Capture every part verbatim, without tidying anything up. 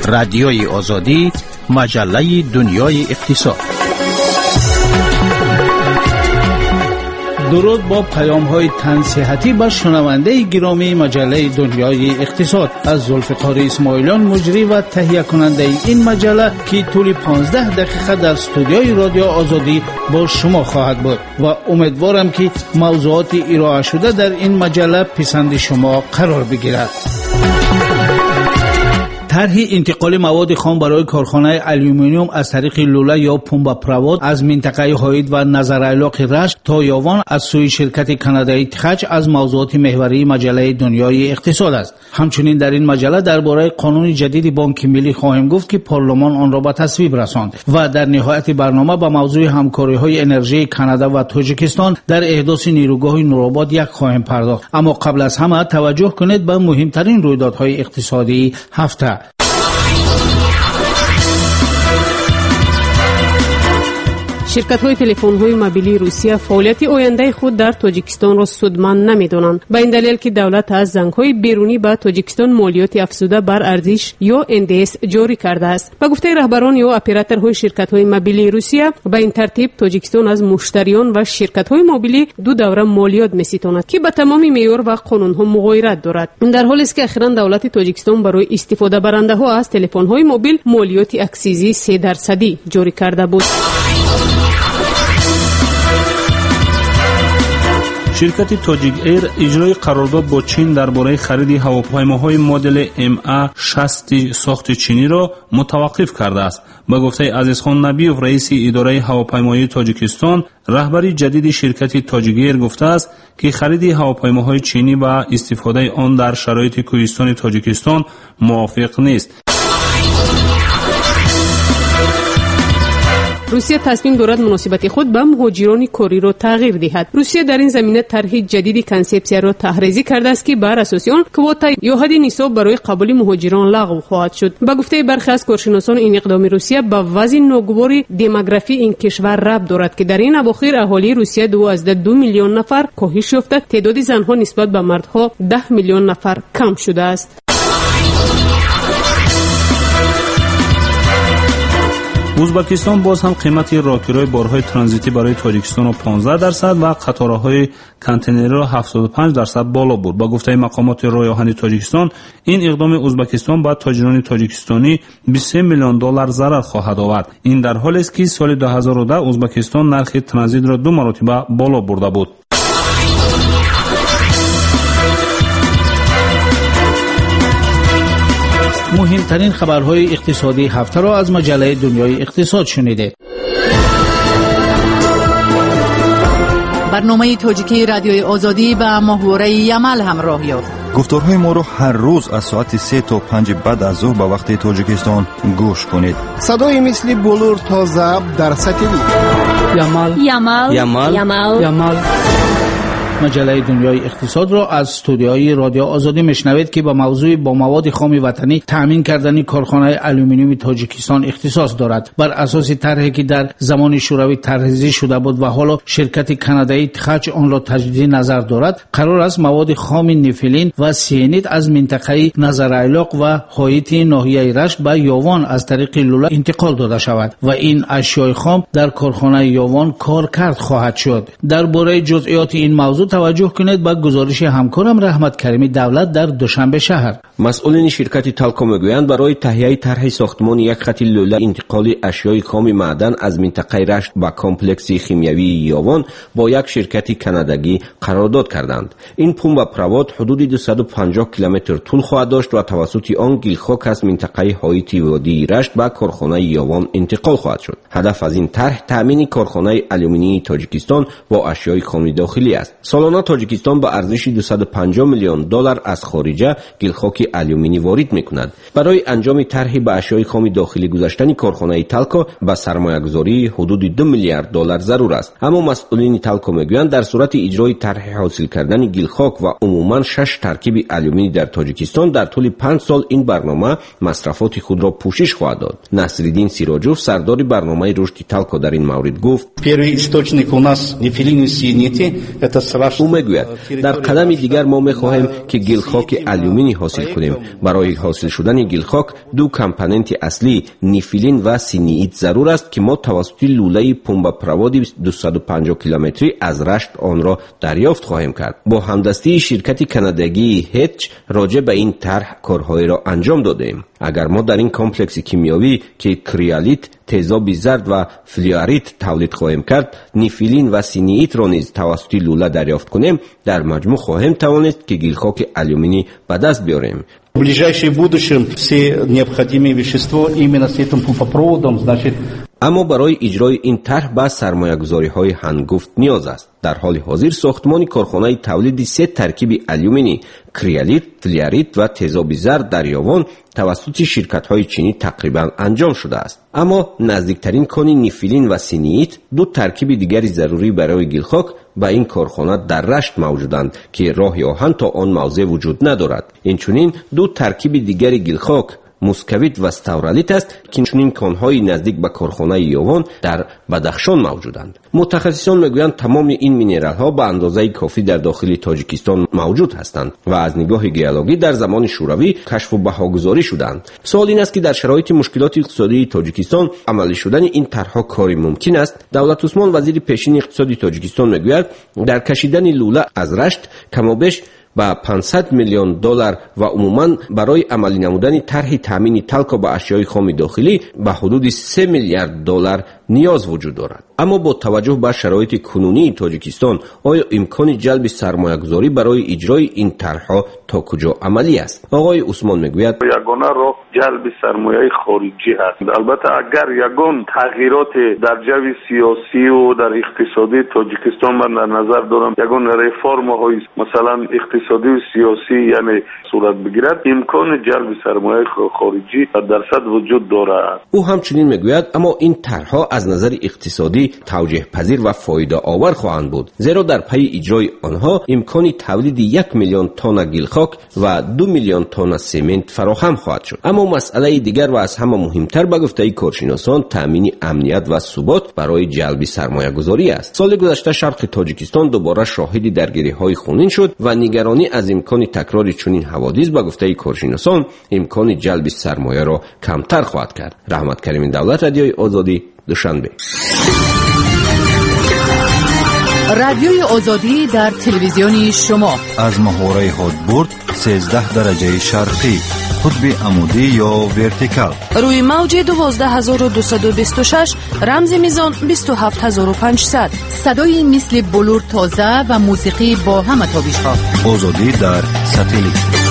رادیوی آزادی، مجله دنیای اقتصاد. درود با پیام های تنصیحاتی به شنونده گرامی مجله دنیای اقتصاد از ذوالفقار اسماعیلیان، مجری و تهیه کننده این مجله که طول پانزده دقیقه در استودیوی رادیو آزادی با شما خواهد بود و امیدوارم که موضوعات ارائه شده در این مجله پسند شما قرار بگیرد. طرح انتقال مواد خام برای کارخانه آلومینیوم از طریق لوله یا پمپ پرواد از منطقه هاید و نظرعلاق رشت تا یاوان از سوی شرکت کانادایی تخچ از موضوعات محوری مجله دنیای اقتصاد است. همچنین در این مجله درباره قانون جدید بانک ملی خواهیم گفت که پارلمان آن را به تصویب رساند و در نهایت برنامه به موضوع همکاری‌های انرژی کانادا و تاجیکستان در احداث نیروگاه نورآباد یک خواهیم پرداخت. اما قبل از همه توجه کنید به مهمترین رویدادهای اقتصادی هفته. شرکت‌های تلفن‌های موبیلی روسیه فعالیت آینده خود در تاجیکستان را سودمند نمی‌دانند، به این دلیل که دولت از زنگ‌های بیرونی به تاجیکستان مالیات افزوده بر ارزش یا ان دی اس جاری کرده است. به گفته رهبران یا اپراتورهای شرکت‌های موبیلی روسیه، به این ترتیب تاجیکستان از مشتریان و شرکت‌های موبیلی دو دوره مالیات می‌ستاند که به تمام معیار و قانون‌ها مغایرت دارد. در حالی است که اخیراً دولت تاجیکستان برای استفاده برنده‌ها از تلفن‌های موبیل مالیات اکسیزی سه درصدی جاری کرده بود. شرکت تاجیک ایر اجرای قرارداد با چین درباره خرید هواپیماهای مدل ام ای شصت ساخت چینی را متوقف کرده است. با گفته عزیزخان نبیوف، رئیس اداره هواپیمایی تاجیکستان، رهبری جدید شرکت تاجیک ایر گفته است که خرید هواپیماهای چینی و استفاده آن در شرایط کوهستان تاجیکستان موافق نیست. روسیه تصمیم دارد مناسبت خود به مهاجران کاری را تغییر دهد. روسیه در این زمینه طرح جدید کنسپسیون را طرحریزی کرده است که بر اساس آن کوتا یا حد نصاب برای قبول مهاجران لغو خواهد شد. به گفته برخی از کارشناسان، این اقدام روسیه به وضع ناگوار دموگرافی این کشور ربط دارد که در این اواخر اهالی روسیه دو از دو میلیون نفر کاهش یافته، تعداد زنها نسبت به مردها ده میلیون نفر کم شده است. ازبکستان باز هم قیمت راهکارهای بارهای ترانزیتی برای تاجیکستان را پانزده درصد و قطارهای کانتینری را هفتاد و پنج درصد بالا برد. با گفته مقامات راه آهن تاجیکستان، این اقدام ازبکستان به تاجران تاجیکستانی بیست و سه میلیون دلار ضرر خواهد آورد. این در حالی است که سال دو هزار و ده ازبکستان نرخ ترانزیت را دو مرتبه بالا برده بود. مهمترین خبرهای اقتصادی هفته را از مجله دنیای اقتصاد شنیده. برنامه تاجیکی رادیوی آزادی به ماهواره یمل همراه یافت. گفتارهای ما را هر روز از ساعت سه تا پنج بعد از ظهر به وقت تاجیکستان گوش کنید. صدای مثل بلور تا ضبط در سطحی یمل یمل یمل یمل یمل. مجله دنیای اقتصاد را از استودیوهای رادیو آزادی میشنوید که با موضوع با مواد خام وطنی تامین کردن کارخانه آلومینیوم تاجیکستان اختصاص دارد. بر اساس طرحی که در زمان شوروی طرحریزی شده بود و حالا شرکت کانادایی تخچ آن را تجدید نظر دارد، قرار است مواد خام نفلین و سیانید از منطقه نظرعلاق و هایت ناحیه رشت به یاوان از طریق لوله انتقال داده شود و این اشیاء خام در کارخانه یاوان کارکرد خواهد شد. درباره جزئیات این موضوع توجه کنید به گزارش همکارم رحمت کریمی دولت در دوشنبه شهر. مسئولین شرکت تالکو میگویند برای تهیه طرح ساختمان یک خط لوله انتقال اشیاء خام معدن از منطقه رشت به کمپلکس شیمیایی یاوان با یک شرکت کانادایی قرارداد کردند. این پمپ پرواد حدود دویست و پنجاه کیلومتر طول خواهد داشت و توسط آن گیلخاک از منطقه هایت وادی رشت به کارخانه یاوان انتقال خواهد شد. هدف از این طرح تامین کارخانه آلومینیوم تاجیکستان با اشیاء خام داخلی است. سالانه تاجیکستان به ارزش دویست و پنجاه میلیون دلار از خارجه گیلخاک آلومینیوم وارد می‌کند. برای انجام طرح به اشیاء خام داخلی گذاشتن کارخانه تالکو با سرمایه‌گذاری حدود دو میلیارد دلار ضرور است. اما مسئولین تالکو میگویند در صورت اجرای طرح حاصل کردن گیلخاک و عموما شش ترکیب آلومینیوم در تاجیکستان در طول پنج سال این برنامه مصرفات خود را پوشش خواهد داد. نصرالدین سیراجوف، سردار برنامه رشد تالکو، در این مورد گفت: Первый источник у нас нефилин и сиенити, это او میگوید در قدم دیگر ما میخواهیم که گلخاک الومینی حاصل کنیم. برای حاصل شدن گلخاک دو کامپوننت اصلی نیفیلین و سینیت ضرور است که ما توسط لوله پمپاپرواد دویست و پنجاه کیلومتری از رشت آن را دریافت خواهیم کرد. با همدستی شرکت کانادایی هچ راجع به این طرح کارهای را انجام دادیم. اگر ما در این کمپلکس کیمیایی که کریالیت، تیزاب زرد و فلوریت تولید خواهیم کرد، نیفیلین و سینیت را نیز توسط لوله دریافت کنیم، در مجموع خواهیم توانست که گلخاک الومینی به دست بیاریم. В ближайшем будущем все необходимые вещества именно с этим пумпопроводом, значит. اما برای اجرای این طرح به سرمایه‌گذاری‌های هنگفت نیاز است. در حال حاضر ساختمان کارخانه تولید سه ترکیب الومینی، کریالیت، فلوریت و تیزاب زرد در یاوان توسط شرکت‌های چینی تقریبا انجام شده است. اما نزدیکترین کان نیفیلین و سینیت، دو ترکیب دیگری ضروری برای گلخاک، به این کارخانه در رشت موجودند که راه آهن تا آن موضع وجود ندارد. اینچنین دو ترکیب دیگری گلخاک، موسکویت و استورالیت است که چنین کان‌های نزدیک به کارخانه یاوان در بدخشان موجودند. متخصصان میگویند تمام این مینرال‌ها به اندازه کافی در داخل تاجیکستان موجود هستند و از نگاه گیولوژی در زمان شوروی کشف و بهاگذاری شدند. سوال این است که در شرایط مشکلات اقتصادی تاجیکستان عملی شدن این طرح‌ها کاری ممکن است؟ دولت عثمان وزیر پیشین اقتصادی تاجیکستان میگوید در کشیدن لوله از رشت کمابیش با پانصد میلیون دلار و عموما برای عملی نمودن طرح تامین تلک به اشیاء خام داخلی به حدود سه میلیارد دلار نیاز وجود دارد. اما با توجه به شرایط کنونی تاجیکستان آیا امکان جلب سرمایه‌گذاری برای اجرای این طرح‌ها تا کجا عملی است؟ آقای عثمان میگوید یگانه راه جلب سرمایه خارجی است. البته اگر یگان تغییرات در جو سیاسی و در اقتصادی تاجیکستان من در نظر دارم یگان رفرم‌های مثلا اقتصادی و سیاسی یعنی صورت بگیرد امکان جلب سرمایه خارجی درصد وجود دارد. او همچنین میگوید اما این طرح‌ها از نظر اقتصادی توجیه پذیر و فایده آور خواهند بود، زیرا در پی اجرای آنها امکان تولید یک میلیون تن گلخاک و دو میلیون تن سمنت فراهم خواهد شد. اما مسئله دیگر و از همه مهمتر به گفته کارشناسان تامین امنیت و ثبات برای جلب سرمایه گذاری است. سال گذشته شرق تاجیکستان دوباره شاهد درگیری‌های خونین شد و نگرانی از امکان تکرار چنین حوادث به گفته کارشناسان امکان جلب سرمایه را کمتر خواهد کرد. رحمت کریم دولت، رادیوی آزادی، دوشنبه. رادیوی آزادی در تلویزیون شما از محوره هادبورد سیزده درجه شرقی، قطب عمودی یا ورتیکال، روی موج دوازده هزار و دویست و بیست و شش، رمز میزان بیست و هفت هزار و پانصد. صدای مثل بلور تازه و موسیقی با همه تابش‌ها. آزادی در ساتلیت.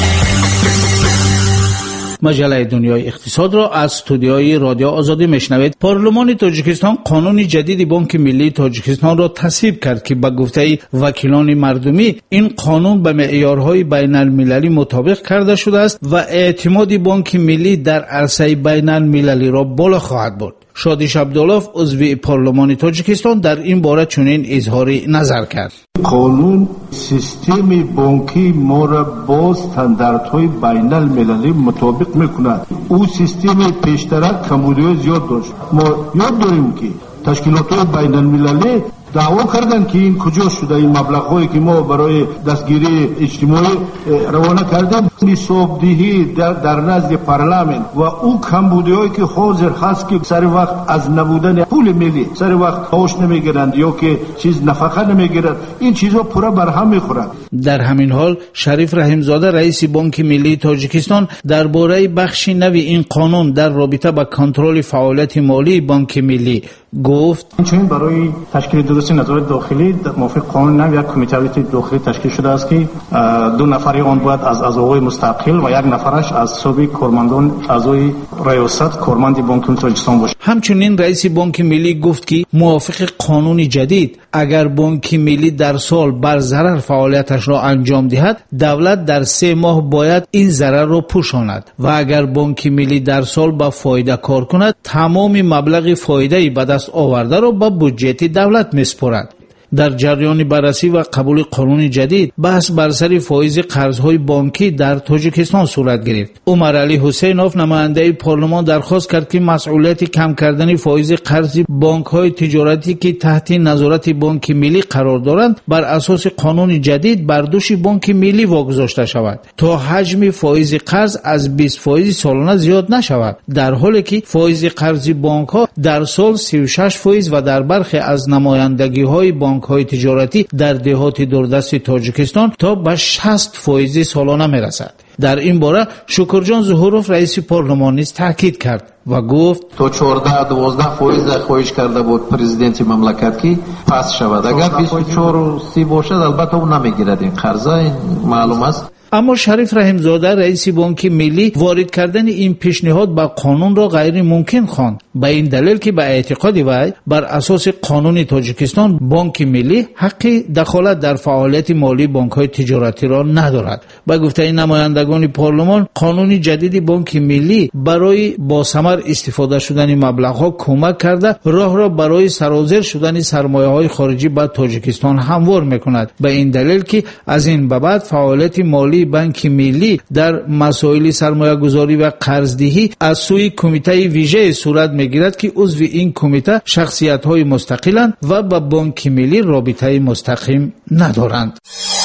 مجله دنیای اقتصاد را از استودیوی رادیو آزادی میشنوید. پارلمان تاجیکستان قانون جدید بانک ملی تاجیکستان را تصویب کرد که به گفته وکیلان مردمی این قانون به معیارهای بین المللی مطابق کرده شده است و اعتماد بانک ملی در عرصه بین المللی را بالا خواهد برد. شادیش عبدالله عضو پارلمان تاجیکستان در این باره چنین اظهار نظر کرد. قانون سیستم بانکی ما را با استانداردهای بین المللی مطابق میکند. او سیستم پیشترک کمبودی زیاد داشت. ما یاد داریم که تشکیلات بین المللی دعوا کردن که این کجا شده این مبلغ‌هایی که ما برای دستگیری اجتماعی روانه کردیم حسابدهی در, در نزد پارلمان و او کمبودی‌هایی که حاضر هست که سر وقت از نبودن پول ملی سر وقت هاش نمیگیرند یا که چیز نفقه نمیگیرند، این چیزا پورا بر هم میخورند. در همین حال شریف رحیمزاده رئیس بانک ملی تاجیکستان درباره بخشی نوی این قانون در رابطه با کنترل فعالیت مالی بانک ملی گفت چون برای تشکیل درست نظارت داخلی موافق قانون نو یک کمیته داخلی تشکیل شده است که دو نفری آن باید از اعضای مستقل و یک نفرش از سابق کارمندان اعضای ریاست کارمند بانک ملی تاجیکستان باشد. همچنین رئیس بانک ملی گفت که موافق قانون جدید اگر بانک ملی در سال بر ضرر فعالیتش را انجام دهد دولت در سه ماه باید این ضرر را پوشاند و اگر بانک ملی در سال با فایده کار کند تمام مبلغ فایده به دست آورده را به بودجه دولت میسپارد. در جریان بررسی و قبول قانون جدید بحث بر سر فایز قرض‌های بانکی در تاجیکستان صورت گرفت. عمر علی حسینوف نماینده پارلمان درخواست کرد که مسئولیت کم کردن فایز قرض بانک‌های تجارتی که تحت نظارت بانک ملی قرار دارند بر اساس قانون جدید بر دوش بانک ملی واگذاشته شود تا حجم فایز قرض از بیست فایز سالانه زیاد نشود، در حالی که فایز قرض بانک‌ها در سال سی و شش فایز و در برخی از نمایندگی‌های بانک‌های تجارتی در دهات دوردست تاجیکستان تا به شصت فایز سالانه می‌رسد. در این باره شکرجان ظهوروف رئیس پارلمان نیز تاکید کرد و گفت تا چهارده دوازده فایز خواهش کرده بود پرزیدنت مملکت که پس شود. اگر بیست و چهار و سی باشد البته اون نمیگیرد این قرضه، این معلوم است. اما شریف رحیمزاده رئیس بانک ملی وارد کردن این پیشنهاد به قانون را غیر ممکن خواند، به این دلیل که به اعتقاد وی بر اساس قانون تاجیکستان بانک ملی حق دخالت در فعالیت مالی بانک‌های تجارتی را ندارد. به گفته نمایندگان پارلمان، قانون جدید بانک ملی برای با ثمر استفاده شدن مبلغ‌ها کمک کرده راه را برای سرازیر شدن سرمایه‌های خارجی به تاجیکستان هموار می‌کند. به این دلیل که از این به بعد فعالیت مالی بانک ملی در مسائل سرمایه گذاری و قرضدهی از سوی کمیته ویژه صورت میگیرد که عضو این کمیته شخصیت های مستقلند و با بانک ملی رابطه مستقیم ندارند.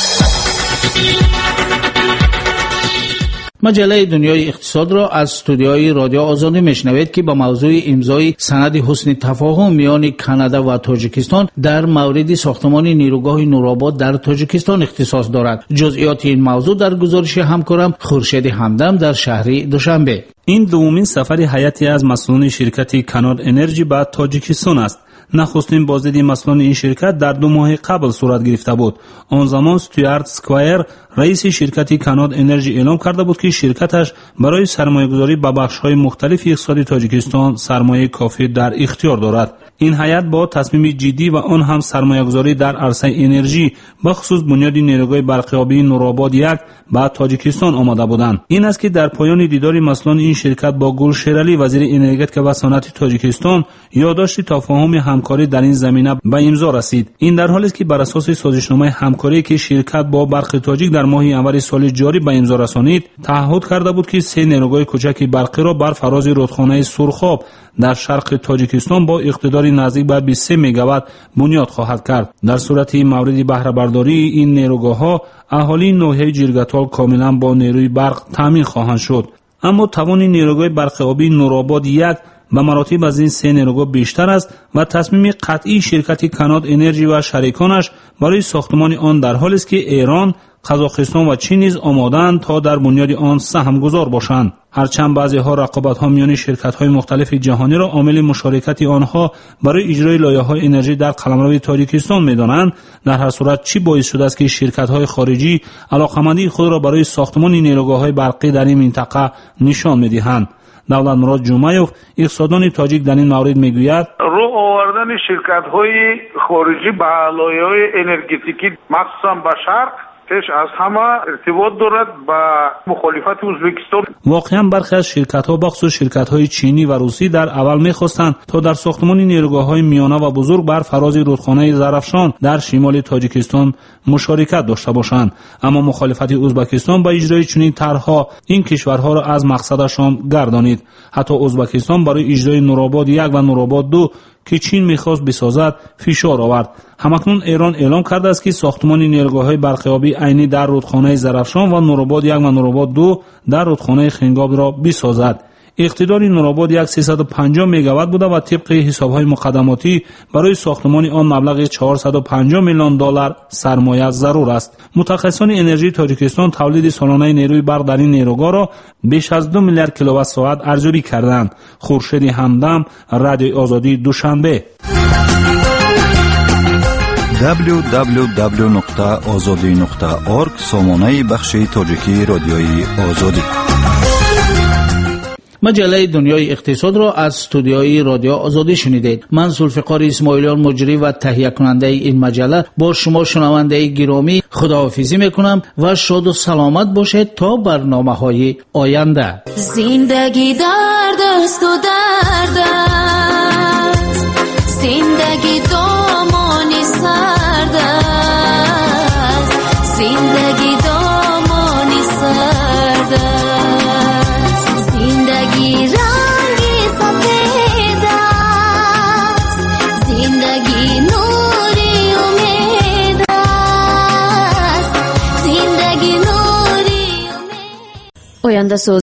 مجله دنیای اقتصاد را از استودیوی رادیو آزادی میشنوید که با موضوع امضای سند حسن تفاهم میان کانادا و تاجیکستان در مورد ساختمان نیروگاه نورآباد در تاجیکستان اختصاص دارد. جزئیات این موضوع در گزارش همکارم خورشید همدم در شهر دوشنبه. این دومین سفر هیئتی از مسئولان شرکت کاناد انرژی به تاجیکستان است. نخستین بازدید مسئولان این شرکت در دو ماه قبل صورت گرفته بود. آن زمان استوارت سکوایر رئیس شرکت کاناد انرژی اعلام کرده بود که شرکتش برای سرمایه‌گذاری به بخش‌های مختلف اقتصاد تاجیکستان سرمایه کافی در اختیار دارد. این هیئت با تصمیم جدی و آن هم سرمایه‌گذاری در عرصه انرژی به خصوص بنیاد نیروگاه برق آبی نورآباد یک به تاجیکستان آمده بودند. این است که در پایان دیدار مسئولان این شرکت با گل شیرالی وزیر انرژی و صنعت تاجیکستان یادداشت تفاهم همکاری در این زمینه به امضا رسید. این در حالی است که بر اساس سازشنامه همکاری که شرکت با برق تاجیک در ماه انور سال جاری به امضا رسانید، تعهد کرده بود که سه نیروگاه کوچک برقی را بر فراز رودخانه سرخاب در شرق تاجیکستان با اقتدار نزدیک به بیست و سه مگاوات بنیاد خواهد کرد. در صورت مورد بهره برداری این نیروگاه‌ها اهالی ناحیه جیرگتال کاملا با نیروی برق تامین خواهند شد. اما توان نیروگاه برق آبی نورآباد یک به مراتب از این سه نیروگاه بیشتر است و تصمیم قطعی شرکت کاناد انرژی و شریکانش برای ساختمان آن در حالی است که ایران، قزاقستان و چین نیز آماده‌اند تا در بنیاد آن سهمگذار باشند. هرچند بعضی‌ها رقابت‌ها میان شرکت‌های مختلف جهانی را عامل مشارکت آنها برای اجرای لایحه‌های انرژی در قلمرو تاجیکستان می‌دانند، در هر صورت چی باعث شده است که شرکت‌های خارجی علاقه‌مندی خود را برای ساختمان نیروگاه‌های برقی در این منطقه نشان می‌دهند؟ دولت مراد جمعیوف اقتصاددان تاجیک در این مورد میگوید رو آوردن شرکت‌های خارجی به لایحه‌های انرژتیکی مخصوصا به شرق تش از همه ارتباط دارد با مخالفت ازبکستان. واقعا برخی از شرکت‌ها بخصوص شرکت‌های چینی و روسی در اول می‌خواستند تا در ساختمان نیروگاه‌های میانه و بزرگ بر فراز رودخانه زرافشان در شمال تاجیکستان مشارکت داشته باشند، اما مخالفت ازبکستان با اجرای چنین طرح‌ها این کشورها را از مقصدشان گردانید. حتی ازبکستان برای اجرای نورآباد یک و نورآباد دو که چین می‌خواست بسازد فشار آورد. همکنون ایران اعلام کرده است که ساختمان نیروگاه‌های برق آبی عینی در رودخانه زرافشان و نورآباد یک و نورآباد دو در رودخانه خنگاب را بسازد. اقتدار نورآباد یک سیصد و پنجاه مگاوات بوده و طبق حساب‌های مقدماتی برای ساختمان آن مبلغ چهارصد و پنجاه میلیون دلار سرمایه ضرور است. متخصصان انرژی تاجیکستان تولید سالانه نیروی برق در این نیروگاه را بیش از دو میلیارد کیلووات ساعت ارزیابی کردند. خورشید همدم، رادیو آزادی دوشنبه. دبلیو دبلیو دبلیو نقطه آزادی نقطه اورگ سامانه بخش تاجیکی رادیوی آزادی. مجله دنیای اقتصاد را از استودیوی رادیو آزادی شنیدید. من ذوالفقار اسماعیلیان مجری و تهیه کننده این مجله با شما شنونده گرامی خداحافظی میکنم و شاد و سلامت باشید تا برنامه‌های آینده. زندگی درد است و درد است، زندگی دامان است سرد است، زندگی دامانی سرد است، زندگی رنگی سفید است، زندگی نوری امید است، زندگی نوری امید. آینده